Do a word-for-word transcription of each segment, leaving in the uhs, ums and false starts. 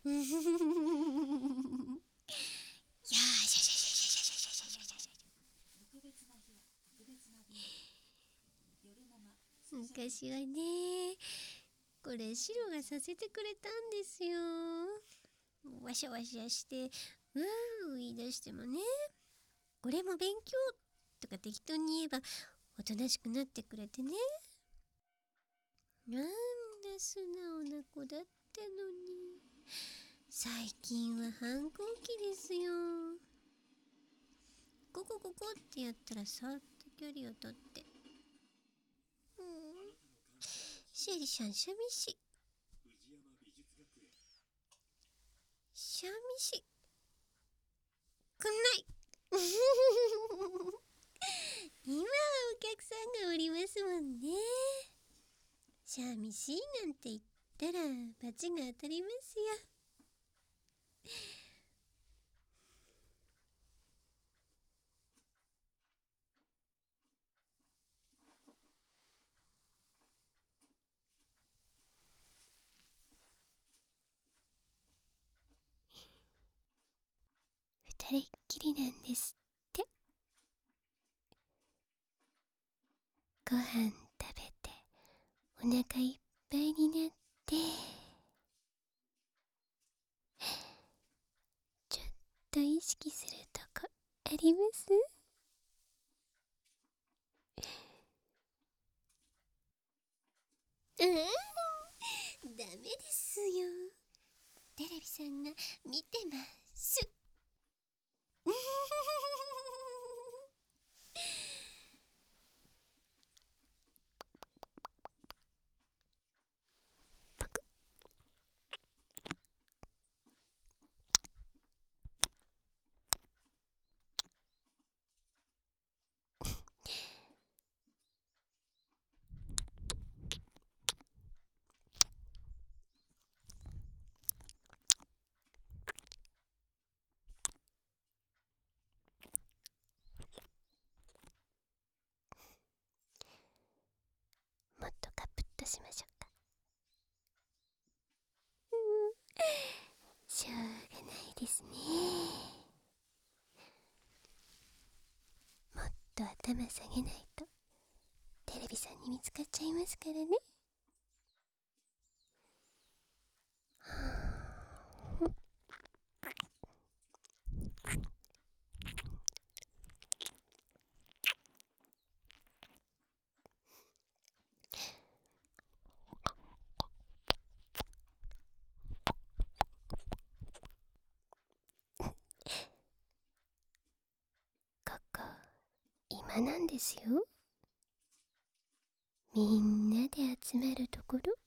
よーしよしよしよしよしよしよしよしよし。昔はね、これシロがさせてくれたんですよ。わしゃわしゃしてうー言い出してもね、これも勉強とか適当に言えばおとなしくなってくれてね。なんだ素直な子だったのに、最近は反抗期ですよ。ここここってやったらそっと距離をとって、うん、シェリシャンシャミシシャミシくんない今はお客さんがおりますもんね。シャミシなんて言ったら罰が当たりますよ。二人っきりなんですって。ご飯食べてお腹いっぱいになって、ちょっと意識するとこあります？うん、ダメですよ。テレビさんが見てますもっとカプッとしましょうか。うん、しょうがないですね。もっと頭下げないとテレビさんに見つかっちゃいますからね。ここ今なんですよ。みんなで集まるところ。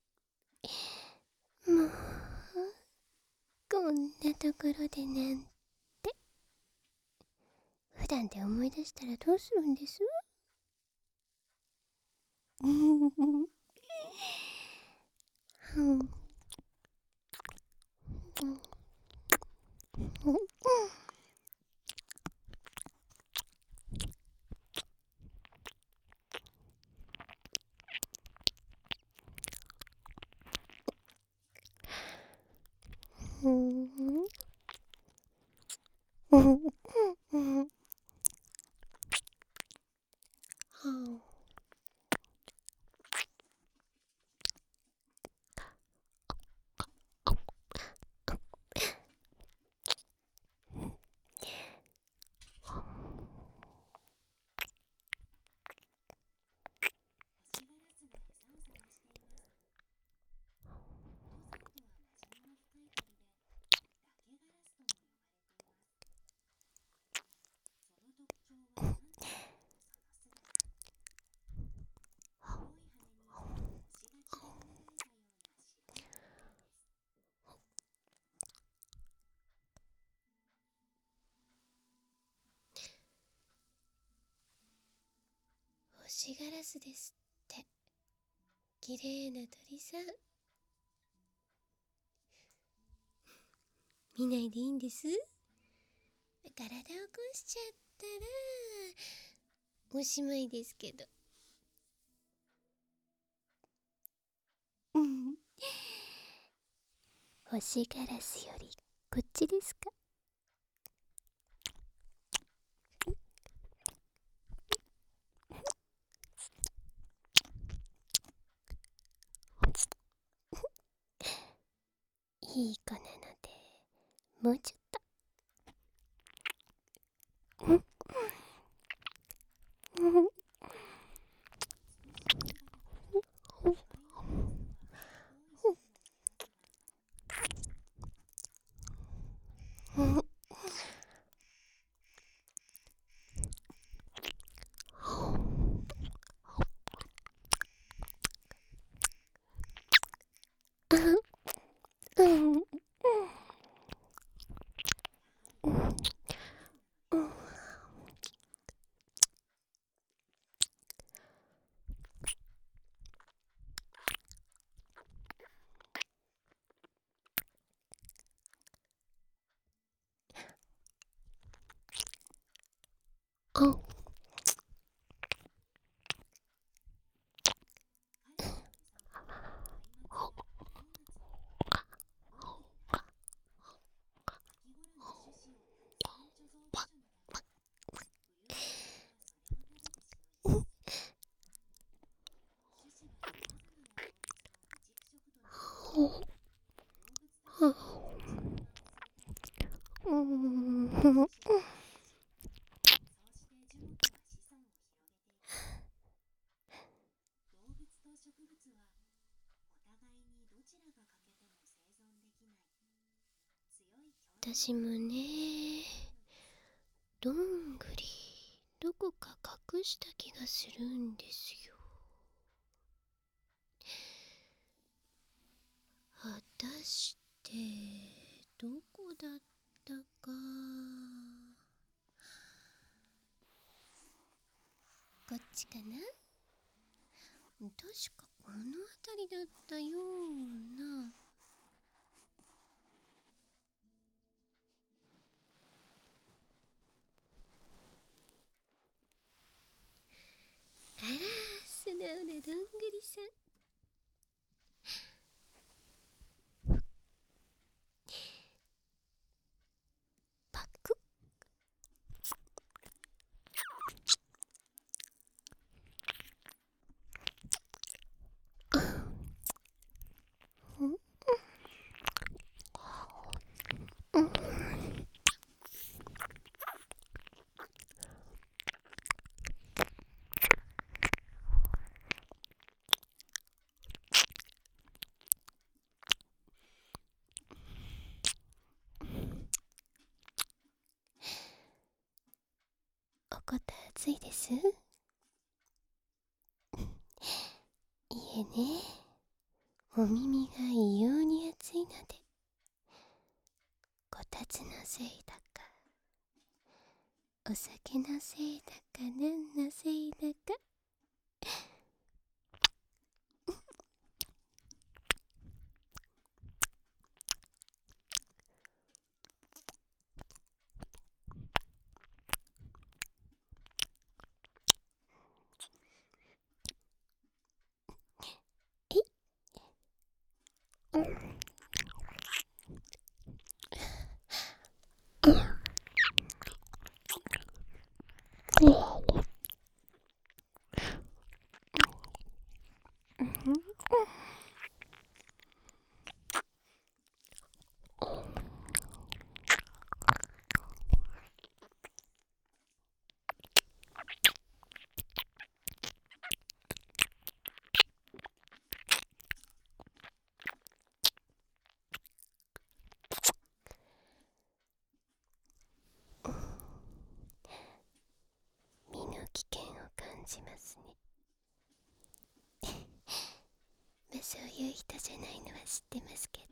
もうこんなところでなんて。普段で思い出したらどうするんです？うん星ガラスですって。綺麗な鳥さん。見ないでいいんです。体を起こしちゃったらおしまいですけど。うん、 星ガラスよりこっちですか？いい子なのでもうちょっと。私もね、どんぐりどこか隠した気がするんですよ。果たしてどこだったか。こっちかな？確かこの辺りだったような。あら、素直などんぐりさん。パクッ。おこた暑いです？いえね、お耳が異様に暑いので、こたつのせいだか、お酒のせいだか、何のせいだか。身の危険を感じますね。まあそういう人じゃないのは知ってますけど。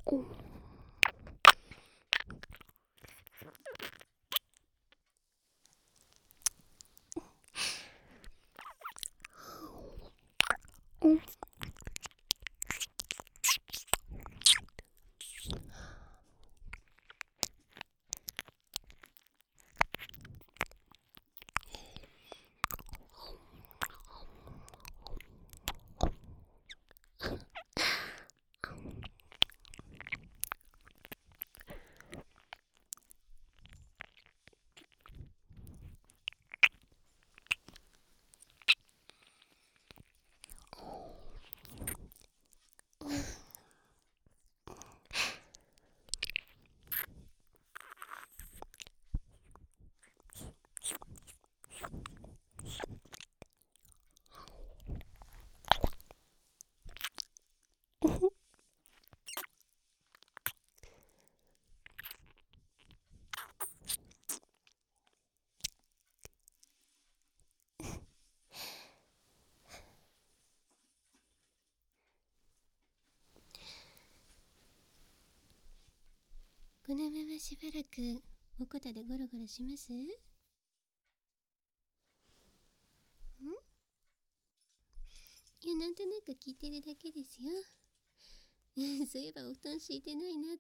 このまましばらくおこたでゴロゴロします？ん？いや、なんとなく聞いてるだけですよ。そういえばお布団敷いてないなって。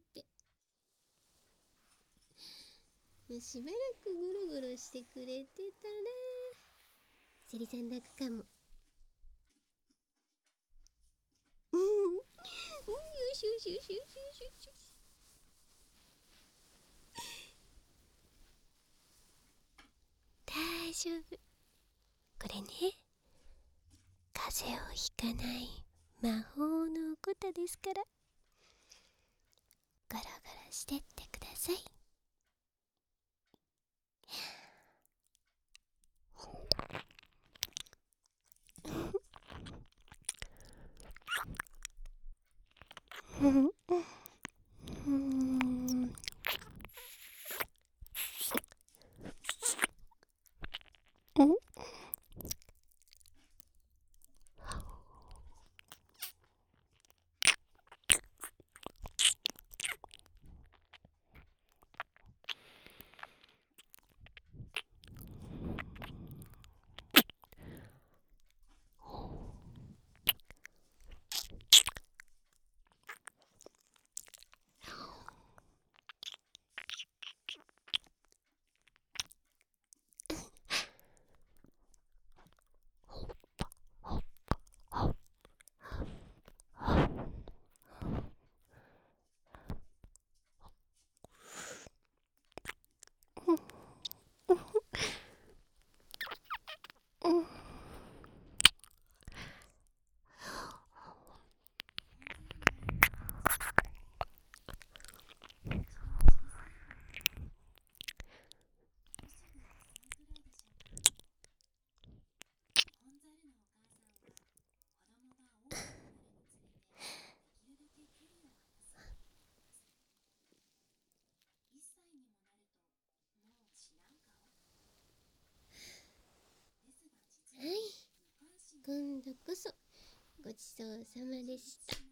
しばらくゴロゴロしてくれてたらセリさん楽かも。うん、よしよしよしよしよしよし。大丈夫。これね、風邪をひかない魔法のおこたですから、ゴロゴロしてってください。うんうんうんうんはい、今度こそごちそうさまでした。